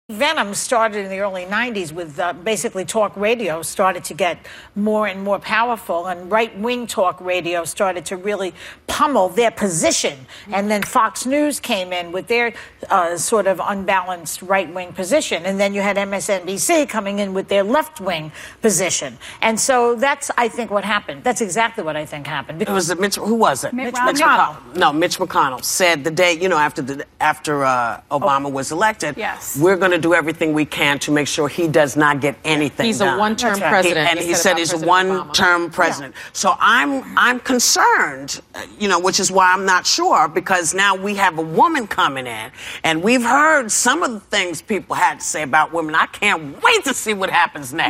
Venom started in the early 90s with basically talk radio started to get more and more powerful, and right-wing talk radio started to really pummel their position. And then Fox News came in with their sort of unbalanced right-wing position. And then you had MSNBC coming in with their left-wing position. And so that's, I think, what happened. That's exactly what I think happened. Because Who was it? Mitch McConnell. No, Mitch McConnell said the day, after Obama was elected, yes, we're going to do everything we can to make sure he does not get anything He's done. a one-term president. He said he's a one-term president. Yeah. So I'm concerned, which is why I'm not sure, because now we have a woman coming in, and we've heard some of the things people had to say about women. I can't wait to see what happens next.